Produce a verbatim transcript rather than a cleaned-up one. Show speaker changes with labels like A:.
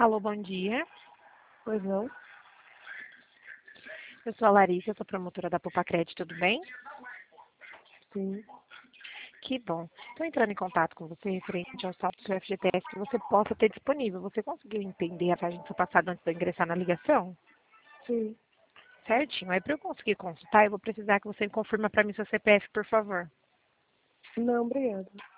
A: Alô, bom dia.
B: Pois não?
A: Eu sou a Larissa, eu sou promotora da Popacred, tudo bem?
B: Sim.
A: Que bom. Estou entrando em contato com você referente ao saldo do F G T S que você possa ter disponível. Você conseguiu entender a página do seu passado antes de eu ingressar na ligação?
B: Sim.
A: Certinho. Aí para eu conseguir consultar, eu vou precisar que você confirma para mim seu C P F, por favor.
B: Não, obrigada.